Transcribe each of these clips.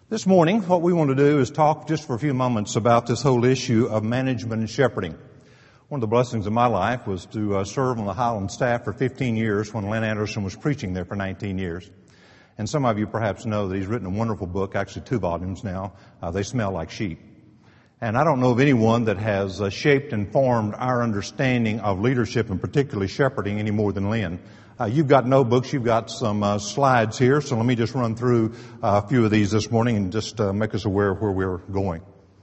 This morning, what we want to do is talk just for a few moments about this whole issue of management and shepherding. One of the blessings of my life was to serve on the Highland staff for 15 years when Len Anderson was preaching there for 19 years. And some of you perhaps know that he's written a wonderful book, actually 2 volumes now. They Smell Like Sheep. And I don't know of anyone that has shaped and formed our understanding of leadership and particularly shepherding any more than Len. You've got notebooks, you've got some slides here, so let me just run through a few of these this morning and just make us aware of where we're going.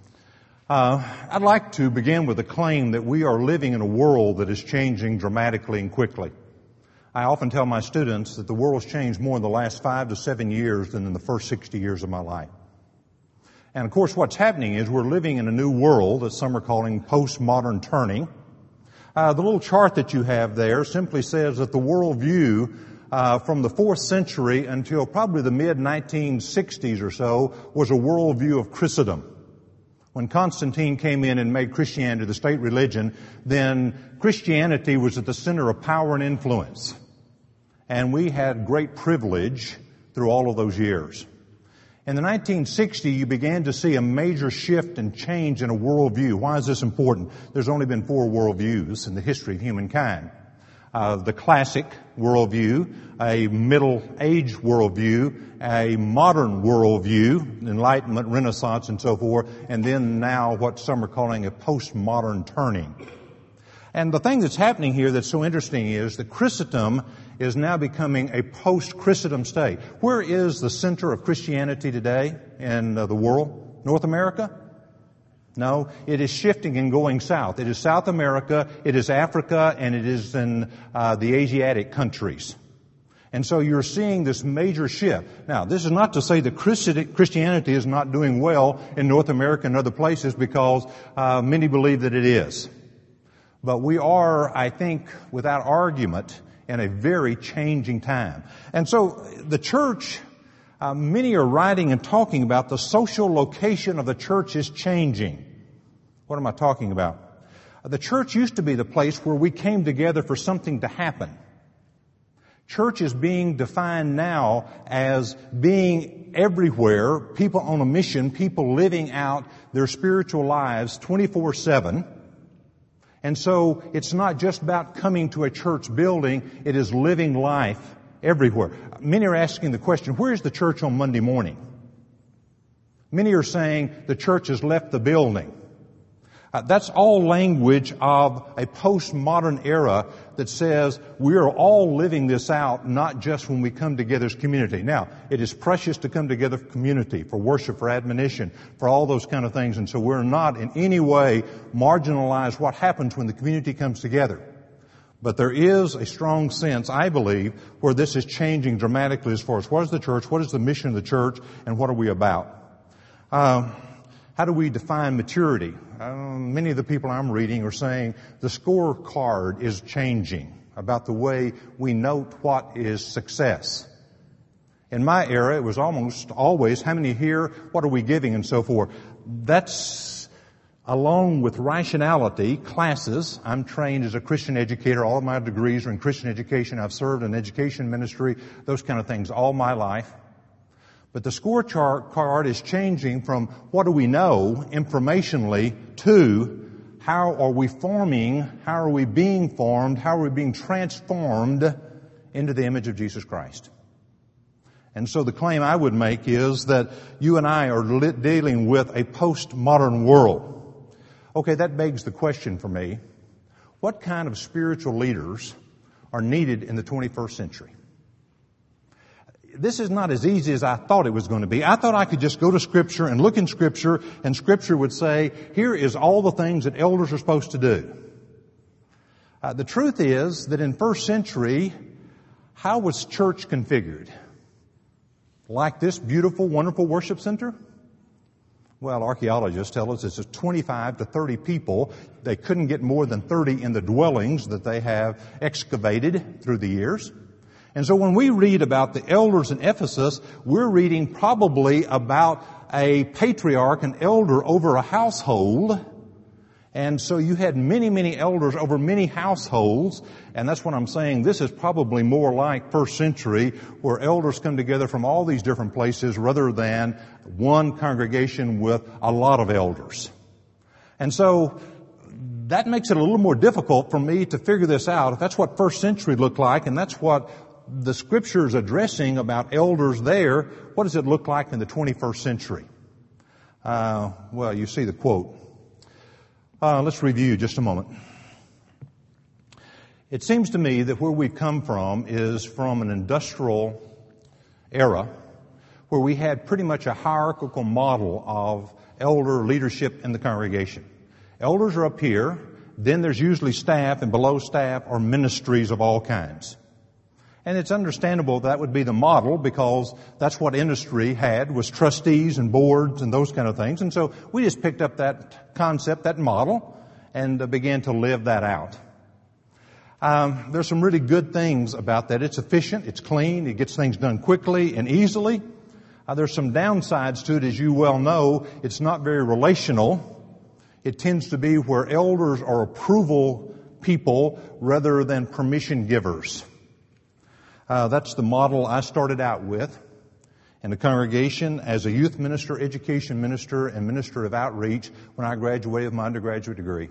I'd like to begin with a claim that we are living in a world that is changing dramatically and quickly. I often tell my students that the world's changed more in the last 5 to 7 years than in the first 60 years of my life. And of course what's happening is we're living in a new world that some are calling postmodern turning. The little chart that you have there simply says that the worldview from the 4th century until probably the mid-1960s or so was a worldview of Christendom. When Constantine came in and made Christianity the state religion, then Christianity was at the center of power and influence. And we had great privilege through all of those years. In the 1960s, you began to see a major shift and change in a worldview. Why is this important? There's only been 4 worldviews in the history of humankind. The classic worldview, a middle-age worldview, a modern worldview, Enlightenment, Renaissance, and so forth, and then now what some are calling a postmodern turning. And the thing that's happening here that's so interesting is that Christendom is now becoming a post-Christendom state. Where is the center of Christianity today in the world? North America? No, it is shifting and going south. It is South America, it is Africa, and it is in the Asiatic countries. And so you're seeing this major shift. Now, this is not to say that Christianity is not doing well in North America and other places, because many believe that it is. But we are, I think, without argument, in a very changing time. And so the church, many are writing and talking about the social location of the church is changing. What am I talking about? The church used to be the place where we came together for something to happen. Church is being defined now as being everywhere, people on a mission, people living out their spiritual lives 24/7. And so it's not just about coming to a church building, it is living life everywhere. Many are asking the question, where is the church on Monday morning? Many are saying the church has left the building. That's all language of a postmodern era that says we are all living this out, not just when we come together as community. Now, it is precious to come together for community, for worship, for admonition, for all those kind of things. And so we're not in any way marginalize what happens when the community comes together. But there is a strong sense, I believe, where this is changing dramatically as far as what is the church, what is the mission of the church, and what are we about. How do we define maturity? Many of the people I'm reading are saying the scorecard is changing about the way we note what is success. In my era, it was almost always, how many here, what are we giving, and so forth. That's, along with rationality, classes. I'm trained as a Christian educator. All of my degrees are in Christian education. I've served in education ministry, those kind of things all my life. But the scorecard is changing from what do we know informationally to how are we forming, how are we being formed, how are we being transformed into the image of Jesus Christ. And so the claim I would make is that you and I are dealing with a postmodern world. Okay, that begs the question for me, what kind of spiritual leaders are needed in the 21st century? This is not as easy as I thought it was going to be. I thought I could just go to Scripture and look in Scripture, and Scripture would say, here is all the things that elders are supposed to do. The truth is that in first century, how was church configured? Like this beautiful, wonderful worship center? Well, archaeologists tell us it's 25 to 30 people. They couldn't get more than 30 in the dwellings that they have excavated through the years. And so when we read about the elders in Ephesus, we're reading probably about a patriarch, an elder over a household. And so you had many, many elders over many households, and that's what I'm saying. This is probably more like first century, where elders come together from all these different places rather than one congregation with a lot of elders. And so that makes it a little more difficult for me to figure this out. If that's what first century looked like, and that's what the Scripture is addressing about elders there, what does it look like in the 21st century? Well, you see the quote. Let's review just a moment. It seems to me that where we've come from is from an industrial era where we had pretty much a hierarchical model of elder leadership in the congregation. Elders are up here, then there's usually staff, and below staff are ministries of all kinds. And it's understandable that would be the model because that's what industry had, was trustees and boards and those kind of things. And so we just picked up that concept, that model, and began to live that out. There's some really good things about that. It's efficient, it's clean, it gets things done quickly and easily. There's some downsides to it, as you well know. It's not very relational. It tends to be where elders are approval people rather than permission givers. That's the model I started out with in the congregation as a youth minister, education minister, and minister of outreach when I graduated with my undergraduate degree.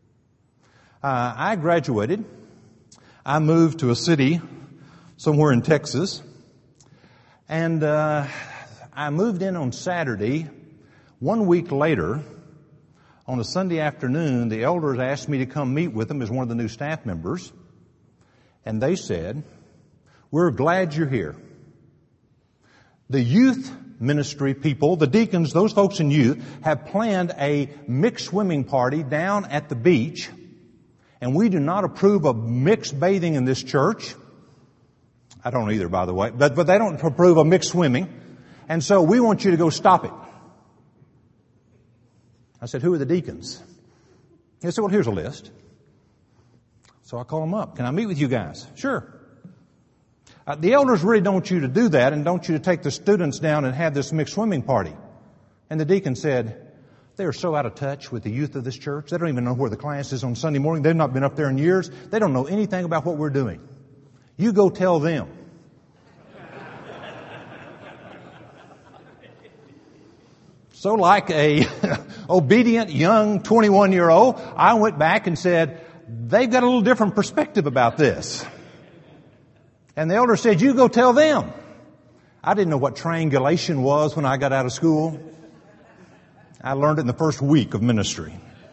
I graduated. I moved to a city somewhere in Texas, and I moved in on Saturday. 1 week later, on a Sunday afternoon, the elders asked me to come meet with them as one of the new staff members, and they said, "We're glad you're here. The youth ministry people, the deacons, those folks in youth, have planned a mixed swimming party down at the beach, and we do not approve of mixed bathing in this church." I don't either, by the way, but they don't approve of mixed swimming, and so we want you to go stop it. I said, "Who are the deacons?" He said, "Well, here's a list." So I call them up. "Can I meet with you guys?" "Sure." The elders really don't want you to do that and don't want you to take the students down and have this mixed swimming party. And the deacon said, "They are so out of touch with the youth of this church. They don't even know where the class is on Sunday morning. They've not been up there in years. They don't know anything about what we're doing. You go tell them." So like a obedient young 21-year-old, I went back and said, "They've got a little different perspective about this." And the elder said, "You go tell them." I didn't know what triangulation was when I got out of school. I learned it in the first week of ministry.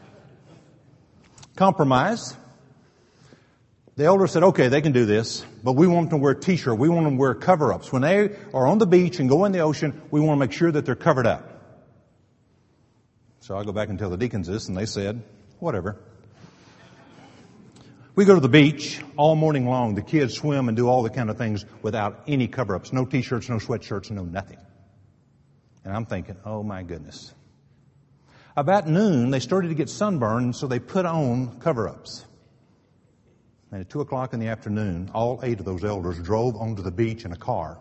Compromise. The elder said, "Okay, they can do this, but we want them to wear a t-shirt. We want them to wear cover-ups. When they are on the beach and go in the ocean, we want to make sure that they're covered up." So I go back and tell the deacons this, and they said, "Whatever." We go to the beach all morning long. The kids swim and do all the kind of things without any cover-ups. No t-shirts, no sweatshirts, no nothing. And I'm thinking, oh my goodness. About noon, they started to get sunburned, so they put on cover-ups. And at 2 o'clock in the afternoon, all 8 of those elders drove onto the beach in a car.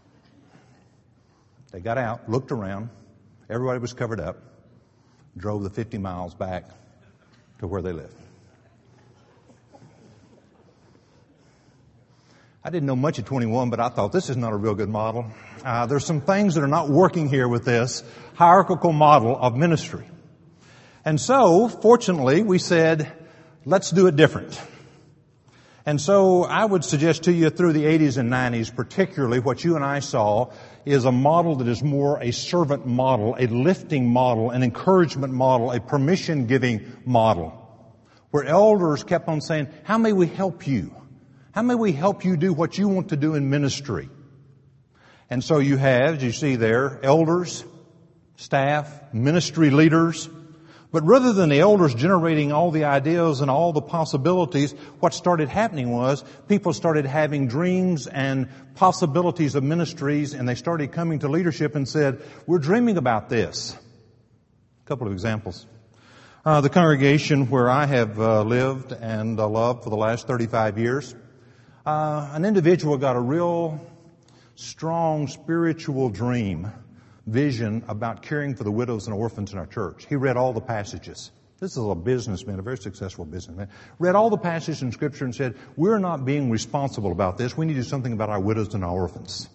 They got out, looked around. Everybody was covered up. Drove the 50 miles back to where they lived. I didn't know much at 21, but I thought this is not a real good model. There's some things that are not working here with this hierarchical model of ministry. And so, fortunately, we said, let's do it different. And so I would suggest to you through the 80s and 90s, particularly what you and I saw is a model that is more a servant model, a lifting model, an encouragement model, a permission-giving model, where elders kept on saying, "How may we help you? How may we help you do what you want to do in ministry?" And so you have, as you see there, elders, staff, ministry leaders. But rather than the elders generating all the ideas and all the possibilities, what started happening was people started having dreams and possibilities of ministries, and they started coming to leadership and said, "We're dreaming about this." A couple of examples. The congregation where I have lived and loved for the last 35 years, an individual got a real strong spiritual dream, vision about caring for the widows and orphans in our church. He read all the passages. This is a businessman, a very successful businessman. Read all the passages in Scripture and said, we're not being responsible about this. We need to do something about our widows and our orphans.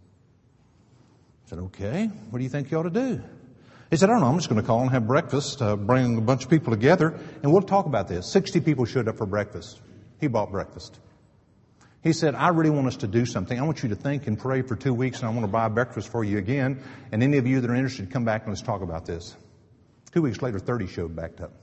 I said, okay, what do you think you ought to do? He said, I don't know, I'm just going to call and have breakfast, bring a bunch of people together, and we'll talk about this. 60 people showed up for breakfast. He bought breakfast. He said, I really want us to do something. I want you to think and pray for 2 weeks, and I want to buy breakfast for you again. And any of you that are interested, come back and let's talk about this. 2 weeks later, 30 showed back up.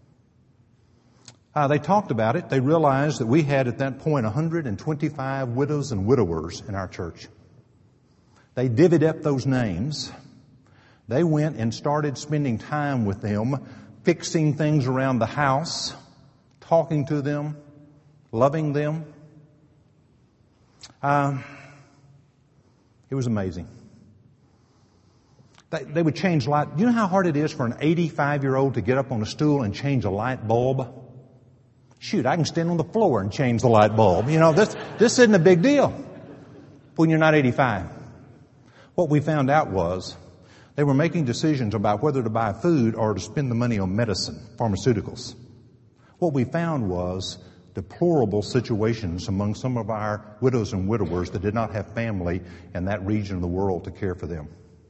They talked about it. They realized that we had at that point 125 widows and widowers in our church. They divvied up those names. They went and started spending time with them, fixing things around the house, talking to them, loving them. It was amazing. They would change light. You know how hard it is for an 85-year-old to get up on a stool and change a light bulb? Shoot, I can stand on the floor and change the light bulb. You know, this isn't a big deal when you're not 85. What we found out was they were making decisions about whether to buy food or to spend the money on medicine, pharmaceuticals. What we found was deplorable situations among some of our widows and widowers that did not have family in that region of the world to care for them.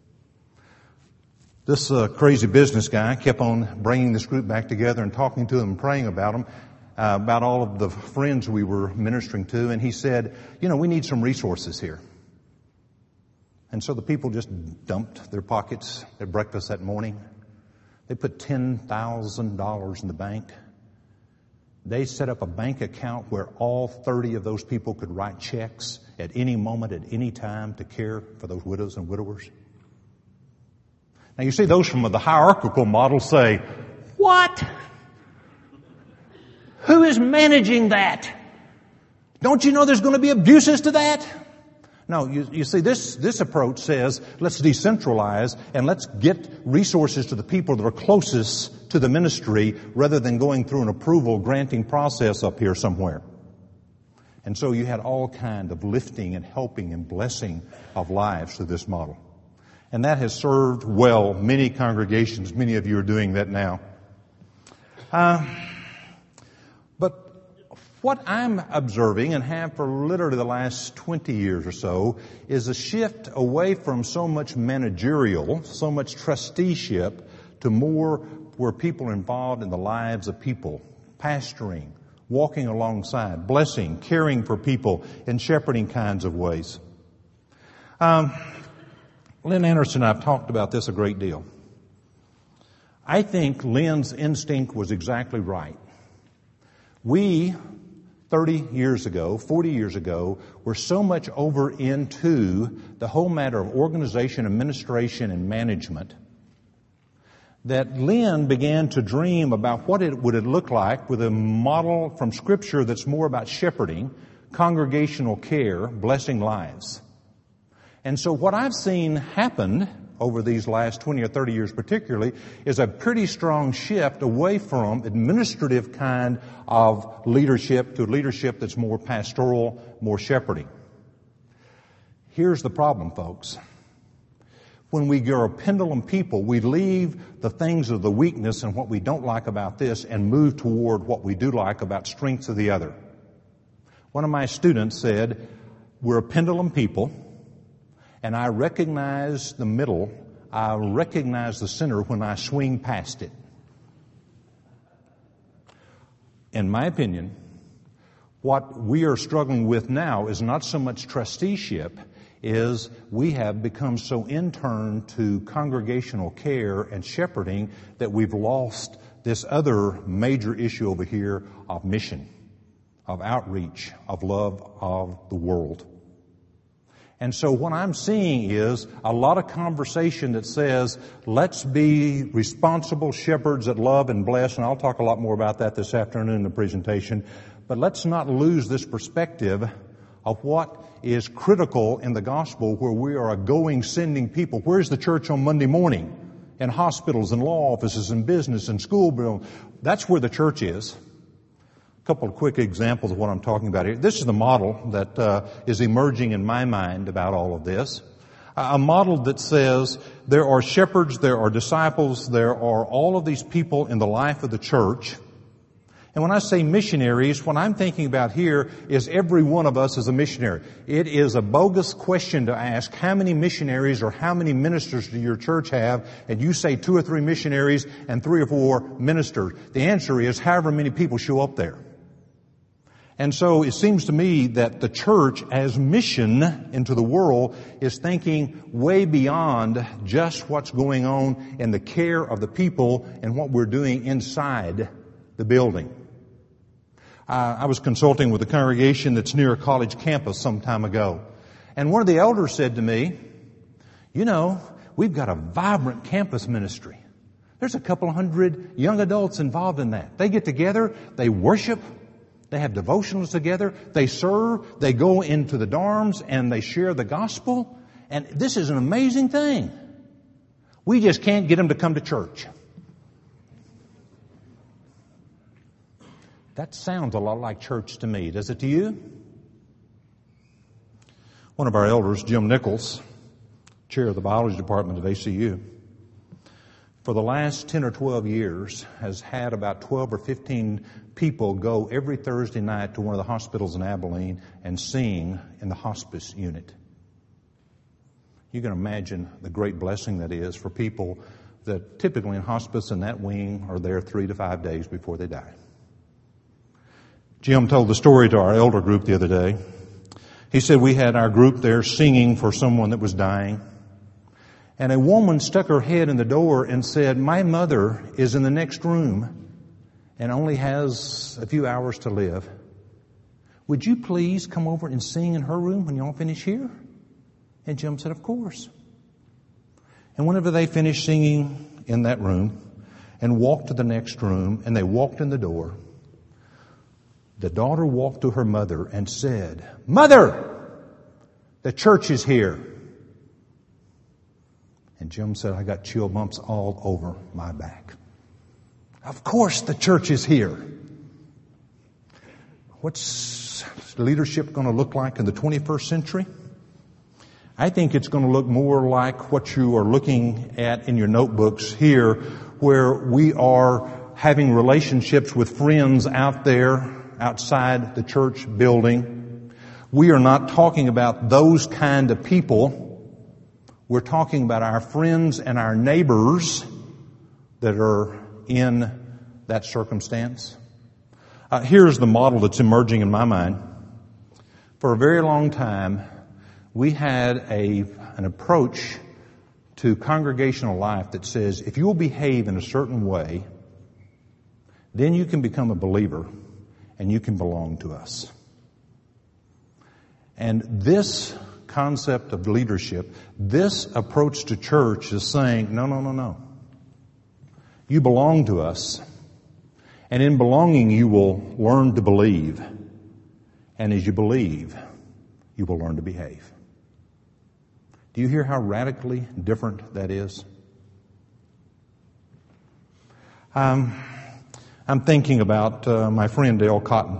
This crazy business guy kept on bringing this group back together and talking to them and praying about them, about all of the friends we were ministering to. And he said, you know, we need some resources here. And so the people just dumped their pockets at breakfast that morning. They put $10,000 in the bank. They set up a bank account where all 30 of those people could write checks at any moment, at any time, to care for those widows and widowers. Now you see, those from the hierarchical model say, what? Who is managing that? Don't you know there's going to be abuses to that? No, you see, this approach says, let's decentralize and let's get resources to the people that are closest to the ministry rather than going through an approval granting process up here somewhere. And so you had all kind of lifting and helping and blessing of lives through this model. And that has served well many congregations. Many of you are doing that now. But what I'm observing and have for literally the last 20 years or so is a shift away from so much managerial, so much trusteeship, to more where people are involved in the lives of people, pastoring, walking alongside, blessing, caring for people in shepherding kinds of ways. Lynn Anderson and I have talked about this a great deal. I think Lynn's instinct was exactly right. We, 30 years ago, 40 years ago, were so much over into the whole matter of organization, administration, and management that Lynn began to dream about what it would look like with a model from Scripture that's more about shepherding, congregational care, blessing lives. And so what I've seen happen over these last 20 or 30 years particularly is a pretty strong shift away from administrative kind of leadership to leadership that's more pastoral, more shepherding. Here's the problem, folks. When we are a pendulum people, we leave the things of the weakness and what we don't like about this and move toward what we do like about strengths of the other. One of my students said, we're a pendulum people, and I recognize the middle, I recognize the center when I swing past it. In my opinion, what we are struggling with now is not so much trusteeship, is we have become so intern to congregational care and shepherding that we've lost this other major issue over here of mission, of outreach, of love of the world. And so what I'm seeing is a lot of conversation that says, let's be responsible shepherds that love and bless, and I'll talk a lot more about that this afternoon in the presentation, but let's not lose this perspective of what is critical in the gospel where we are a going, sending people. Where's the church on Monday morning? In hospitals and law offices and business and school buildings. That's where the church is. A couple of quick examples of what I'm talking about here. This is the model that is emerging in my mind about all of this. A model that says there are shepherds, there are disciples, there are all of these people in the life of the church. And when I say missionaries, what I'm thinking about here is every one of us is a missionary. It is a bogus question to ask how many missionaries or how many ministers do your church have, and you say 2 or 3 missionaries and 3 or 4 ministers. The answer is however many people show up there. And so it seems to me that the church as mission into the world is thinking way beyond just what's going on in the care of the people and what we're doing inside the building. I was consulting with a congregation that's near a college campus some time ago. And one of the elders said to me, you know, we've got a vibrant campus ministry. There's a couple of hundred young adults involved in that. They get together, they worship, they have devotionals together, they serve, they go into the dorms and they share the gospel. And this is an amazing thing. We just can't get them to come to church. That sounds a lot like church to me. Does it to you? One of our elders, Jim Nichols, chair of the biology department at ACU, for the last 10 or 12 years has had about 12 or 15 people go every Thursday night to one of the hospitals in Abilene and sing in the hospice unit. You can imagine the great blessing that is for people that typically in hospice in that wing are there 3 to 5 days before they die. Jim told the story to our elder group the other day. He said we had our group there singing for someone that was dying. And a woman stuck her head in the door and said, my mother is in the next room and only has a few hours to live. Would you please come over and sing in her room when y'all finish here? And Jim said, of course. And whenever they finished singing in that room and walked to the next room and they walked in the door, the daughter walked to her mother and said, Mother, the church is here. And Jim said, I got chill bumps all over my back. Of course the church is here. What's leadership going to look like in the 21st century? I think it's going to look more like what you are looking at in your notebooks here, where we are having relationships with friends out there outside the church building. We are not talking about those kind of people. We're talking about our friends and our neighbors that are in that circumstance. Here's the model that's emerging in my mind. For a very long time, we had an approach to congregational life that says if you will behave in a certain way, then you can become a believer and you can belong to us. And this concept of leadership, this approach to church is saying, no. You belong to us. And in belonging, you will learn to believe. And as you believe, you will learn to behave. Do you hear how radically different that is? I'm thinking about my friend Dale Cotton.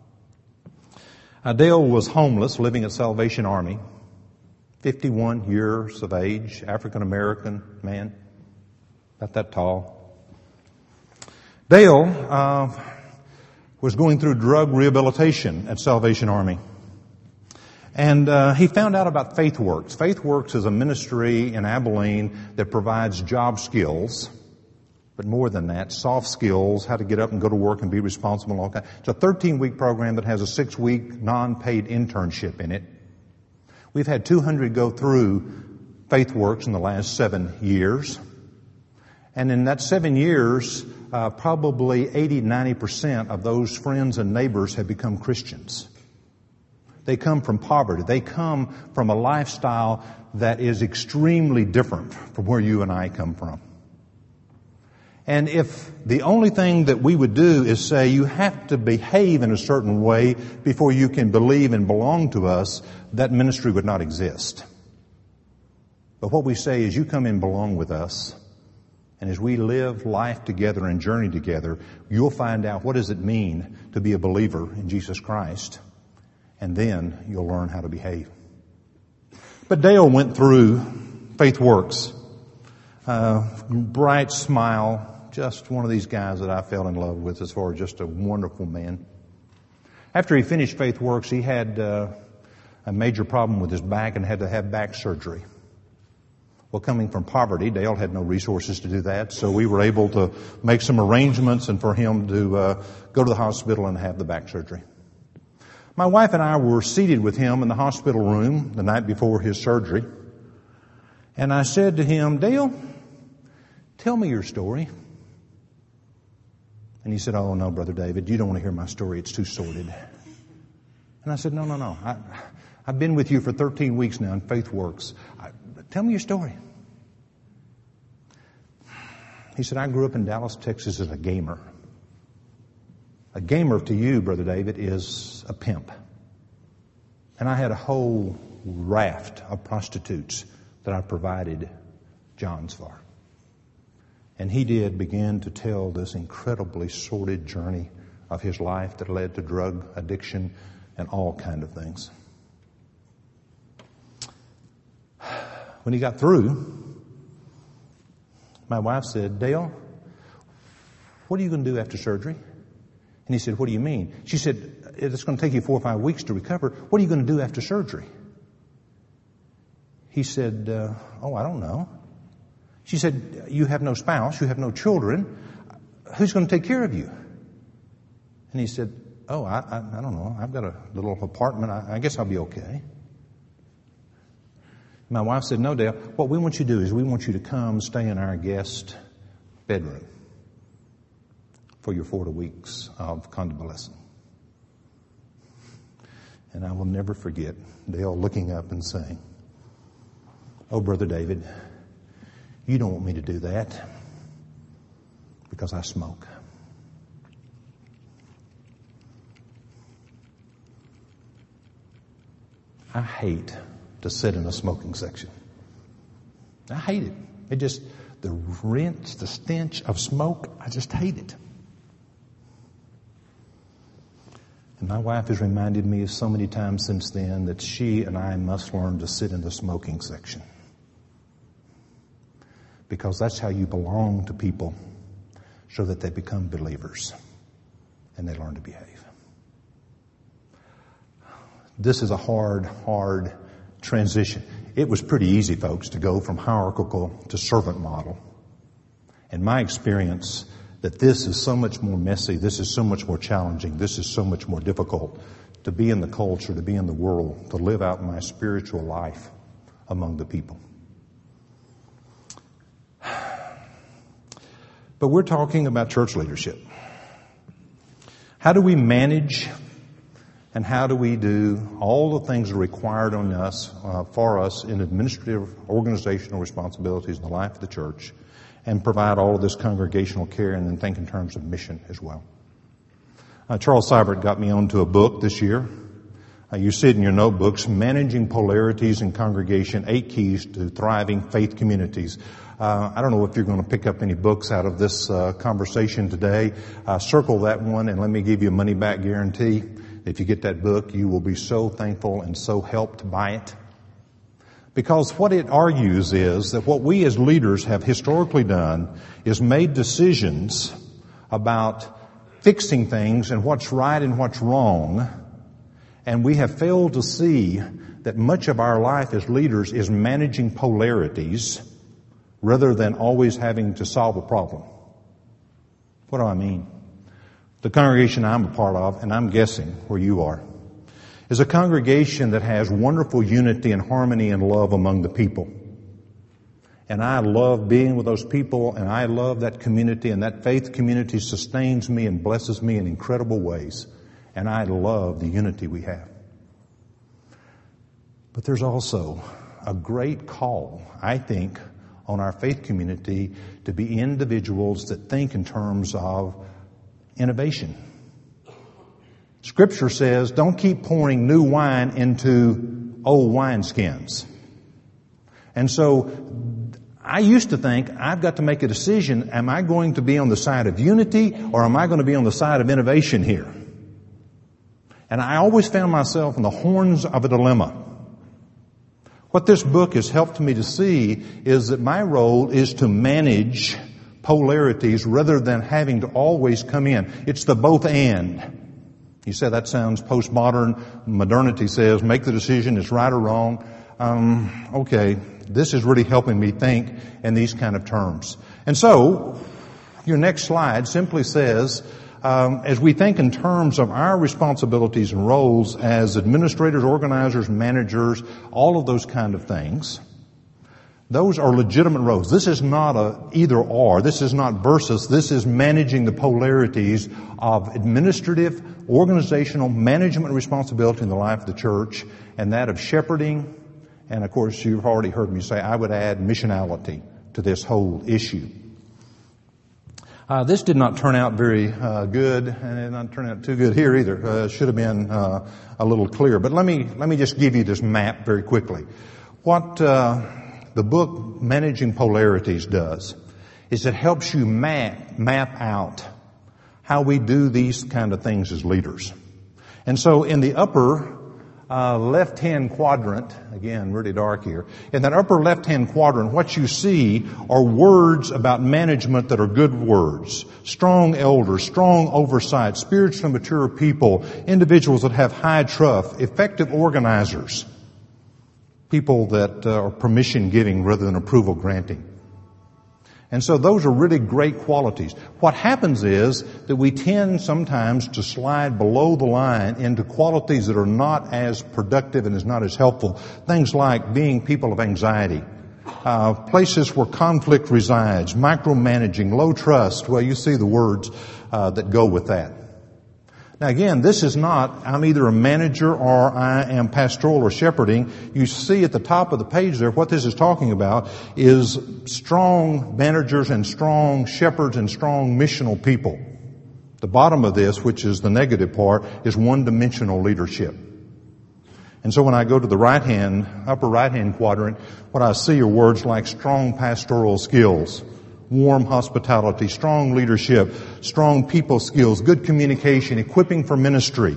Dale was homeless, living at Salvation Army, 51 years of age, African-American man, about that tall. Dale was going through drug rehabilitation at Salvation Army. And he found out about FaithWorks. FaithWorks is a ministry in Abilene that provides job skills. But more than that, soft skills, how to get up and go to work and be responsible and all that. It's a 13-week program that has a 6-week non-paid internship in it. We've had 200 go through FaithWorks in the last 7 years. And in that 7 years, probably 80-90% of those friends and neighbors have become Christians. They come from poverty. They come from a lifestyle that is extremely different from where you and I come from. And if the only thing that we would do is say you have to behave in a certain way before you can believe and belong to us, that ministry would not exist. But what we say is you come and belong with us. And as we live life together and journey together, you'll find out what does it mean to be a believer in Jesus Christ. And then you'll learn how to behave. But Dale went through Faith Works. Bright smile, just one of these guys that I fell in love with as far as just a wonderful man. After he finished Faith Works, he had a major problem with his back and had to have back surgery. Well, coming from poverty, Dale had no resources to do that, so we were able to make some arrangements and for him to go to the hospital and have the back surgery. My wife and I were seated with him in the hospital room the night before his surgery, and I said to him, "Dale, tell me your story." And he said, "Oh, no, Brother David, you don't want to hear my story. It's too sordid." And I said, No. I've been with you for 13 weeks now in Faith Works. Tell me your story. He said, "I grew up in Dallas, Texas as a gamer." A gamer to you, Brother David, is a pimp. And I had a whole raft of prostitutes that I provided Johns for. And he did begin to tell this incredibly sordid journey of his life that led to drug addiction and all kind of things. When he got through, my wife said, "Dale, what are you going to do after surgery?" And he said, "What do you mean?" She said, "It's going to take you 4 or 5 weeks to recover. What are you going to do after surgery?" He said, "Oh, I don't know." She said, "You have no spouse, you have no children. Who's going to take care of you?" And he said, "Oh, I don't know. I've got a little apartment. I guess I'll be okay." My wife said, "No, Dale, what we want you to do is we want you to come stay in our guest bedroom for your 4 weeks of convalescence." And I will never forget Dale looking up and saying, "Oh, Brother David, you don't want me to do that because I smoke." I hate to sit in a smoking section. I hate it. It just, the rinse, the stench of smoke, I just hate it. And my wife has reminded me so many times since then that she and I must learn to sit in the smoking section. Because that's how you belong to people so that they become believers and they learn to behave. This is a hard transition. It was pretty easy, folks, to go from hierarchical to servant model. And my experience that this is so much more messy, this is so much more challenging, this is so much more difficult to be in the culture, to be in the world, to live out my spiritual life among the people. But we're talking about church leadership. How do we manage and how do we do all the things that are required on us, for us in administrative, organizational responsibilities in the life of the church and provide all of this congregational care and then think in terms of mission as well? Charles Seibert got me onto a book this year. You see it in your notebooks, Managing Polarities in Congregation, 8 Keys to Thriving Faith Communities. I don't know if you're going to pick up any books out of this conversation today. Circle that one and let me give you a money-back guarantee. If you get that book, you will be so thankful and so helped by it. Because what it argues is that what we as leaders have historically done is made decisions about fixing things and what's right and what's wrong. And we have failed to see that much of our life as leaders is managing polarities rather than always having to solve a problem. What do I mean? The congregation I'm a part of, and I'm guessing where you are, is a congregation that has wonderful unity and harmony and love among the people. And I love being with those people, and I love that community, and that faith community sustains me and blesses me in incredible ways. And I love the unity we have. But there's also a great call, I think, on our faith community to be individuals that think in terms of innovation. Scripture says, don't keep pouring new wine into old wineskins. And so I used to think I've got to make a decision. Am I going to be on the side of unity or am I going to be on the side of innovation here? And I always found myself in the horns of a dilemma. What this book has helped me to see is that my role is to manage polarities rather than having to always come in. It's the both and. You say that sounds postmodern. Modernity says make the decision, it's right or wrong. Okay, this is really helping me think in these kind of terms. And so, your next slide simply says, as we think in terms of our responsibilities and roles as administrators, organizers, managers, all of those kind of things, those are legitimate roles. This is not a either or. This is not versus. This is managing the polarities of administrative, organizational, management responsibility in the life of the church, and that of shepherding. And of course, you've already heard me say I would add missionality to this whole issue. This did not turn out very good, and it did not turn out too good here either. It should have been a little clearer. But let me just give you this map very quickly. What the book Managing Polarities does is it helps you map out how we do these kind of things as leaders. And so in the upper left-hand quadrant, again, really dark here, in that upper left-hand quadrant, what you see are words about management that are good words. Strong elders, strong oversight, spiritually mature people, individuals that have high trust, effective organizers, people that are permission giving rather than approval granting. And so those are really great qualities. What happens is that we tend sometimes to slide below the line into qualities that are not as productive and is not as helpful. Things like being people of anxiety, places where conflict resides, micromanaging, low trust. Well, you see the words that go with that. Now again, this is not, I'm either a manager or I am pastoral or shepherding. You see at the top of the page there, what this is talking about is strong managers and strong shepherds and strong missional people. The bottom of this, which is the negative part, is one-dimensional leadership. And so when I go to the upper right-hand quadrant, what I see are words like strong pastoral skills, warm hospitality, strong leadership, strong people skills, good communication, equipping for ministry.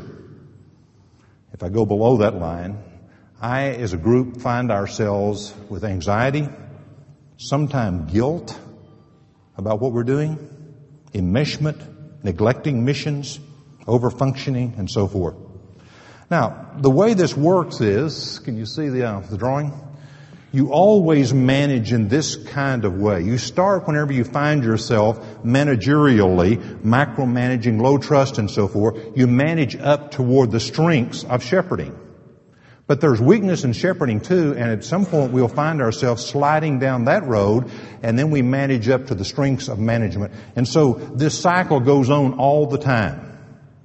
If I go below that line, I as a group find ourselves with anxiety, sometimes guilt about what we're doing, enmeshment, neglecting missions, overfunctioning, and so forth. Now, the way this works is, can you see the drawing? You always manage in this kind of way. You start whenever you find yourself managerially, micromanaging, low trust and so forth. You manage up toward the strengths of shepherding. But there's weakness in shepherding too, and at some point we'll find ourselves sliding down that road, and then we manage up to the strengths of management. And so this cycle goes on all the time.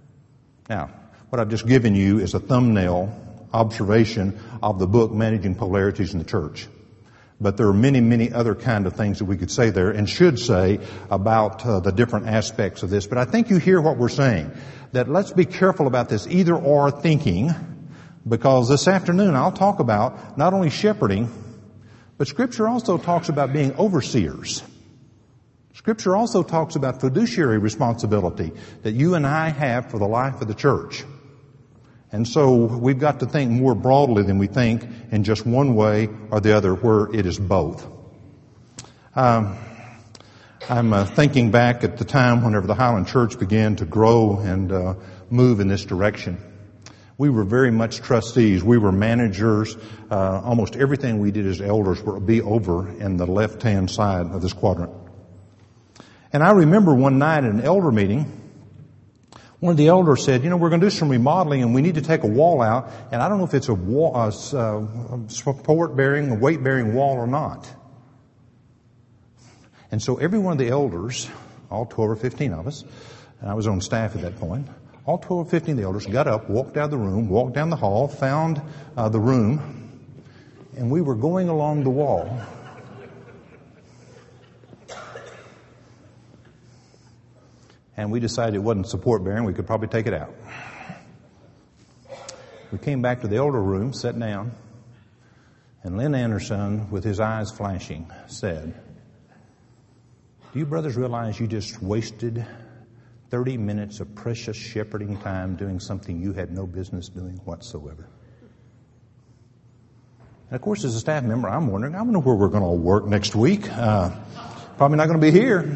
Now, what I've just given you is a thumbnail observation of the book Managing Polarities in the Church. But there are many, many other kind of things that we could say there and should say about the different aspects of this. But I think you hear what we're saying, that let's be careful about this either or thinking, because this afternoon I'll talk about not only shepherding, but Scripture also talks about being overseers. Scripture also talks about fiduciary responsibility that you and I have for the life of the church. And so we've got to think more broadly than we think in just one way or the other, where it is both. I'm thinking back at the time whenever the Highland Church began to grow and move in this direction. We were very much trustees. We were managers. Almost everything we did as elders would be over in the left-hand side of this quadrant. And I remember one night at an elder meeting, one of the elders said, we're going to do some remodeling and we need to take a wall out. And I don't know if it's a wall, a support-bearing, a weight-bearing wall or not. And so every one of the elders, all 12 or 15 of us, and I was on staff at that point, all 12 or 15 of the elders got up, walked out of the room, walked down the hall, found the room, and we were going along the wall. And we decided it wasn't support bearing. We could probably take it out. We came back to the elder room, sat down, and Lynn Anderson, with his eyes flashing, said, "Do you brothers realize you just wasted 30 minutes of precious shepherding time doing something you had no business doing whatsoever?" And of course, as a staff member, I'm wondering, I wonder where we're going to work next week. Probably not going to be here.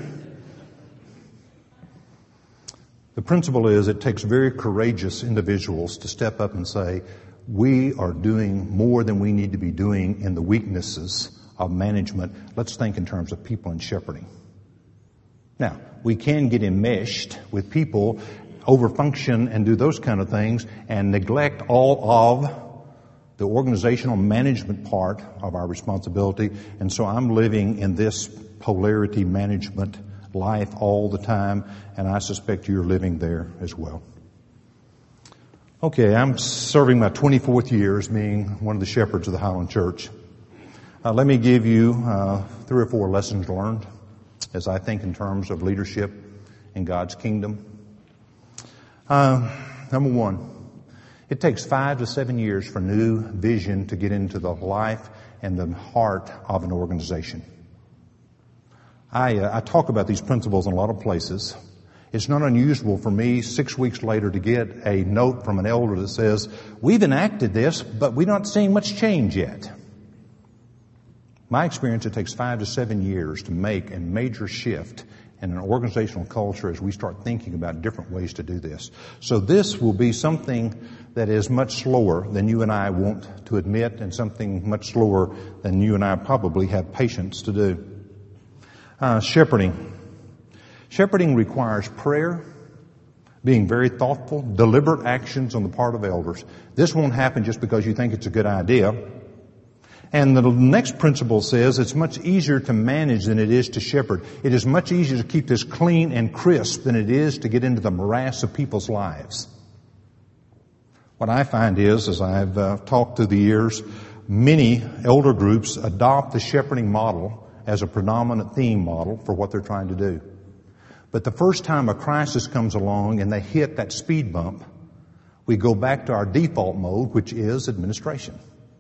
The principle is it takes very courageous individuals to step up and say, we are doing more than we need to be doing in the weaknesses of management. Let's think in terms of people and shepherding. Now, we can get enmeshed with people, overfunction and do those kind of things and neglect all of the organizational management part of our responsibility. And so I'm living in this polarity management life all the time, and I suspect you're living there as well. Okay, I'm serving my 24th year as being one of the shepherds of the Highland Church. Let me give you 3 or 4 lessons learned as I think in terms of leadership in God's kingdom. Number 1, it takes 5 to 7 years for new vision to get into the life and the heart of an organization. I talk about these principles in a lot of places. It's not unusual for me 6 weeks later to get a note from an elder that says, we've enacted this, but we're not seeing much change yet. My experience, it takes 5 to 7 years to make a major shift in an organizational culture as we start thinking about different ways to do this. So this will be something that is much slower than you and I want to admit, and something much slower than you and I probably have patience to do. Shepherding. Shepherding requires prayer, being very thoughtful, deliberate actions on the part of elders. This won't happen just because you think it's a good idea. And the next principle says it's much easier to manage than it is to shepherd. It is much easier to keep this clean and crisp than it is to get into the morass of people's lives. What I find is, as I've talked through the years, many elder groups adopt the shepherding model as a predominant theme model for what they're trying to do. But the first time a crisis comes along and they hit that speed bump, we go back to our default mode, which is administration.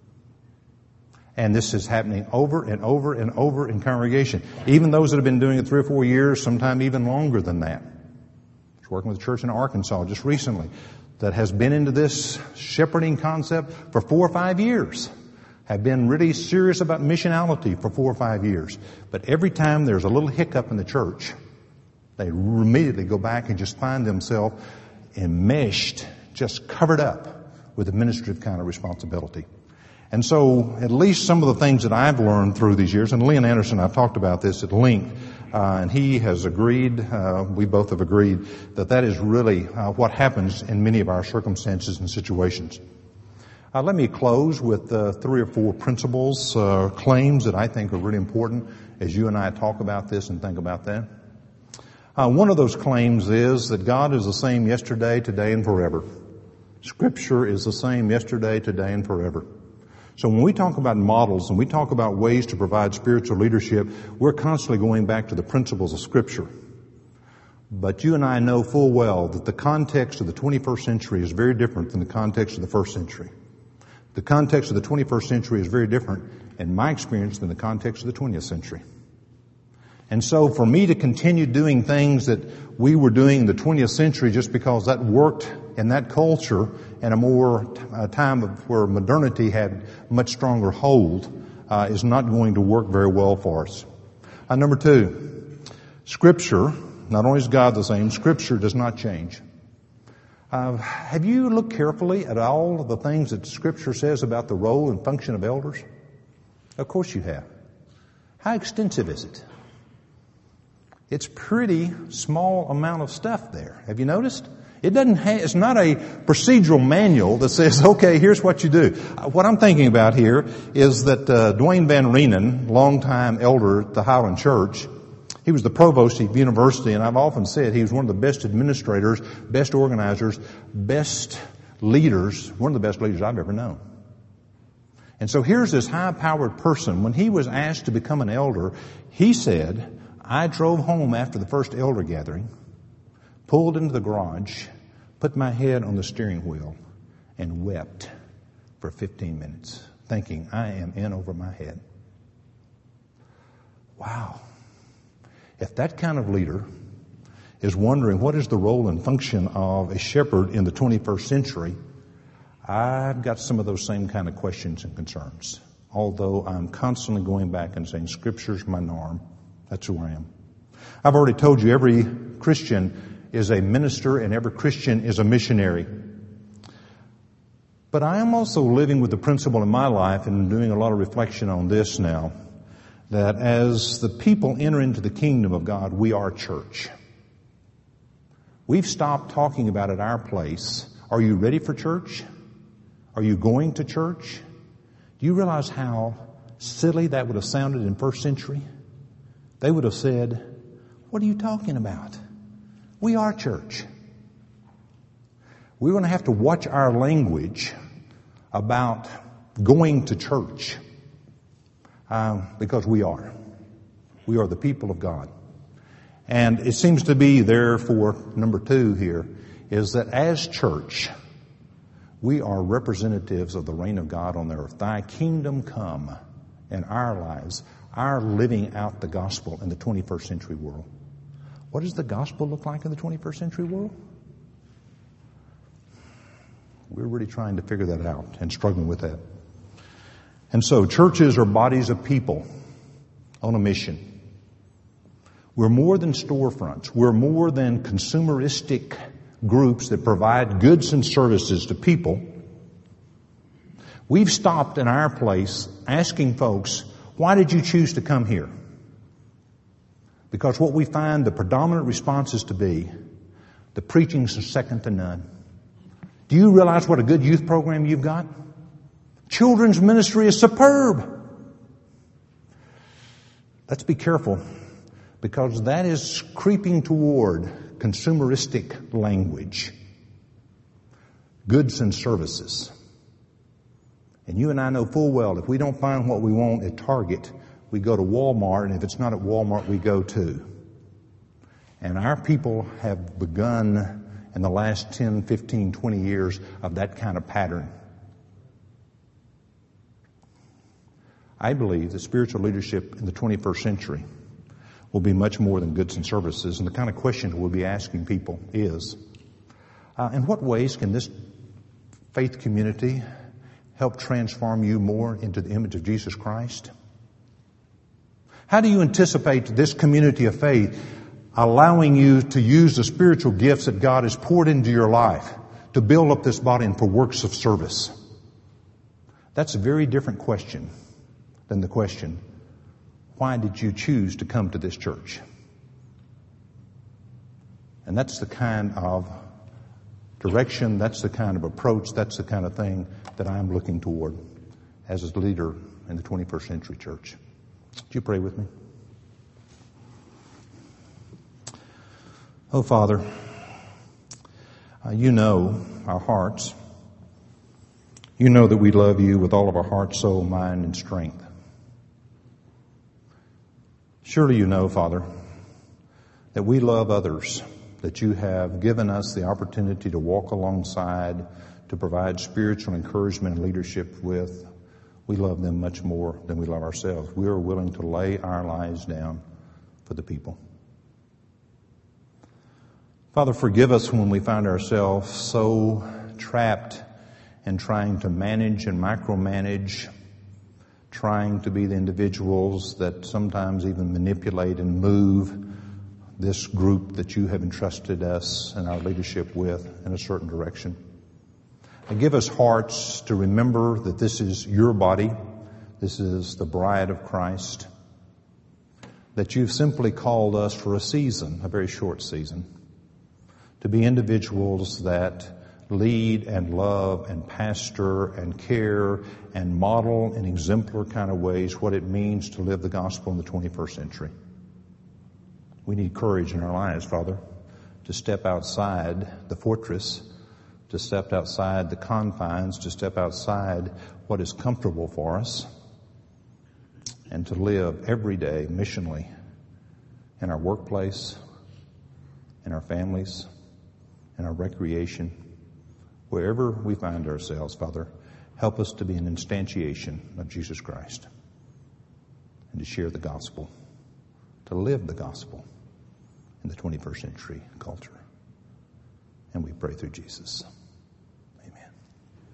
And this is happening over and over and over in congregation. Even those that have been doing it 3 or 4 years, sometime even longer than that. I was working with a church in Arkansas just recently that has been into this shepherding concept for 4 or 5 years. Have been really serious about missionality for 4 or 5 years. But every time there's a little hiccup in the church, they immediately go back and just find themselves enmeshed, just covered up with administrative kind of responsibility. And so at least some of the things that I've learned through these years, and Leon Anderson, I've talked about this at length, and he has agreed, we both have agreed, that is really what happens in many of our circumstances and situations. Let me close with 3 or 4 principles, claims that I think are really important as you and I talk about this and think about that. One of those claims is that God is the same yesterday, today, and forever. Scripture is the same yesterday, today, and forever. So when we talk about models and we talk about ways to provide spiritual leadership, we're constantly going back to the principles of Scripture. But you and I know full well that the context of the 21st century is very different than the context of the first century. The context of the 21st century is very different, in my experience, than the context of the 20th century. And so for me to continue doing things that we were doing in the 20th century just because that worked in that culture in a time of where modernity had much stronger hold is not going to work very well for us. Number 2, Scripture, not only is God the same, Scripture does not change. Have you looked carefully at all of the things that Scripture says about the role and function of elders? Of course you have. How extensive is it? It's pretty small amount of stuff there. Have you noticed? It's not a procedural manual that says, okay, here's what you do. What I'm thinking about here is that Dwayne Van Reenen, longtime elder at the Highland Church, he was the provost of the university, and I've often said he was one of the best administrators, best organizers, best leaders, one of the best leaders I've ever known. And so here's this high-powered person. When he was asked to become an elder, he said, I drove home after the first elder gathering, pulled into the garage, put my head on the steering wheel, and wept for 15 minutes, thinking, I am in over my head. Wow. If that kind of leader is wondering what is the role and function of a shepherd in the 21st century, I've got some of those same kind of questions and concerns. although I'm constantly going back and saying, Scripture's my norm. That's who I am. I've already told you every Christian is a minister and every Christian is a missionary. But I am also living with the principle in my life and doing a lot of reflection on this now, that as the people enter into the kingdom of God, we are church. We've stopped talking about at our place, are you ready for church? Are you going to church? Do you realize how silly that would have sounded in first century? They would have said, what are you talking about? We are church. We're going to have to watch our language about going to church because we are. We are the people of God. And it seems to be therefore, number 2 here, is that as church, we are representatives of the reign of God on the earth. Thy kingdom come in our lives, our living out the gospel in the 21st century world. What does the gospel look like in the 21st century world? We're really trying to figure that out and struggling with that. And so churches are bodies of people on a mission. We're more than storefronts. We're more than consumeristic groups that provide goods and services to people. We've stopped in our place asking folks, why did you choose to come here? Because what we find the predominant response is to be, the preaching's second to none. Do you realize what a good youth program you've got? Children's ministry is superb. Let's be careful, because that is creeping toward consumeristic language. Goods and services. And you and I know full well, if we don't find what we want at Target, we go to Walmart, and if it's not at Walmart, we go to. And our people have begun in the last 10, 15, 20 years of that kind of pattern. I believe that spiritual leadership in the 21st century will be much more than goods and services. And the kind of questions we'll be asking people is, in what ways can this faith community help transform you more into the image of Jesus Christ? How do you anticipate this community of faith allowing you to use the spiritual gifts that God has poured into your life to build up this body and for works of service? That's a very different question than the question, why did you choose to come to this church? And that's the kind of direction, that's the kind of approach, that's the kind of thing that I'm looking toward as a leader in the 21st century church. Would you pray with me? Oh, Father, you know our hearts. You know that we love you with all of our heart, soul, mind, and strength. Surely you know, Father, that we love others, that you have given us the opportunity to walk alongside, to provide spiritual encouragement and leadership with. We love them much more than we love ourselves. We are willing to lay our lives down for the people. Father, forgive us when we find ourselves so trapped in trying to manage and micromanage, trying to be the individuals that sometimes even manipulate and move this group that you have entrusted us and our leadership with in a certain direction. And give us hearts to remember that this is your body, this is the bride of Christ, that you've simply called us for a season, a very short season, to be individuals that lead and love and pastor and care and model in exemplar kind of ways what it means to live the gospel in the 21st century. We need courage in our lives, Father, to step outside the fortress, to step outside the confines, to step outside what is comfortable for us, and to live every day missionally in our workplace, in our families, in our recreation, wherever we find ourselves, Father. Help us to be an instantiation of Jesus Christ and to share the gospel, to live the gospel in the 21st century culture. And we pray through Jesus.